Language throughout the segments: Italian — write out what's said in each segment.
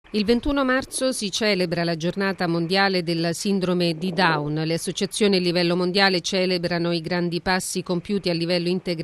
Il 21 marzo si celebra la giornata mondiale della sindrome di Down. Le associazioni a livello mondiale celebrano i grandi passi compiuti a livello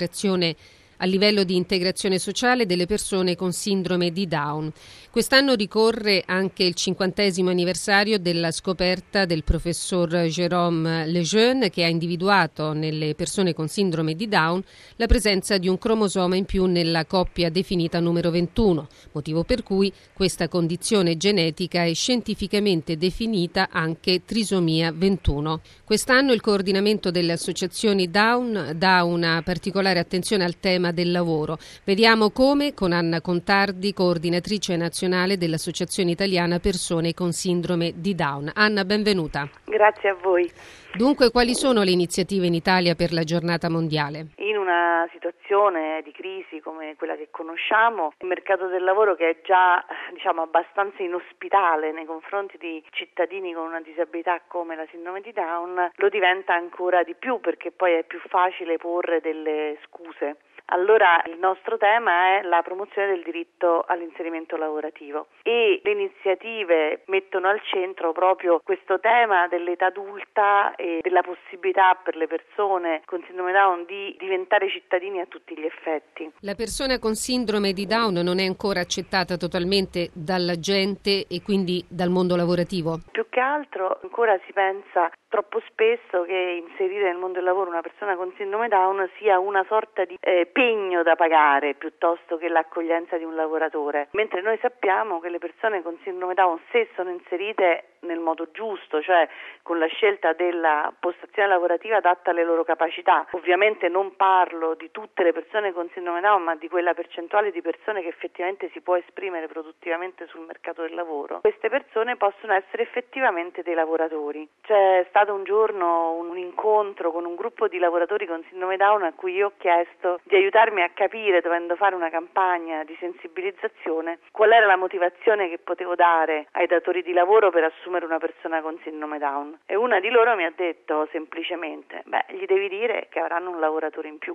di integrazione sociale delle persone con sindrome di Down. Quest'anno ricorre anche il 50° anniversario della scoperta del professor Jérôme Lejeune, che ha individuato nelle persone con sindrome di Down la presenza di un cromosoma in più nella coppia definita numero 21, motivo per cui questa condizione genetica è scientificamente definita anche trisomia 21. Quest'anno il coordinamento delle associazioni Down dà una particolare attenzione al tema del lavoro. Vediamo come con Anna Contardi, coordinatrice nazionale dell'Associazione Italiana Persone con Sindrome di Down. Anna, benvenuta. Grazie a voi. Dunque, quali sono le iniziative in Italia per la giornata mondiale? In una situazione di crisi come quella che conosciamo, il mercato del lavoro, che è già abbastanza inospitale nei confronti di cittadini con una disabilità come la sindrome di Down, lo diventa ancora di più, perché poi è più facile porre delle scuse. Allora il nostro tema è la promozione del diritto all'inserimento lavorativo e le iniziative mettono al centro proprio questo tema dell'età adulta e della possibilità per le persone con sindrome Down di diventare cittadini a tutti gli effetti. La persona con sindrome di Down non è ancora accettata totalmente dalla gente e quindi dal mondo lavorativo? Più che altro ancora si pensa troppo spesso che inserire nel mondo del lavoro una persona con sindrome Down sia una sorta di pegno da pagare piuttosto che l'accoglienza di un lavoratore, mentre noi sappiamo che le persone con sindrome Down, se sono inserite nel modo giusto, cioè con la scelta della postazione lavorativa adatta alle loro capacità, ovviamente non parlo di tutte le persone con sindrome Down, ma di quella percentuale di persone che effettivamente si può esprimere produttivamente sul mercato del lavoro, queste persone possono essere effettivamente dei lavoratori. C'è stato un giorno un incontro con un gruppo di lavoratori con sindrome Down a cui io ho chiesto di aiutarmi a capire, dovendo fare una campagna di sensibilizzazione, qual era la motivazione che potevo dare ai datori di lavoro per assumere una persona con sindrome Down. E una di loro mi ha detto semplicemente: gli devi dire che avranno un lavoratore in più.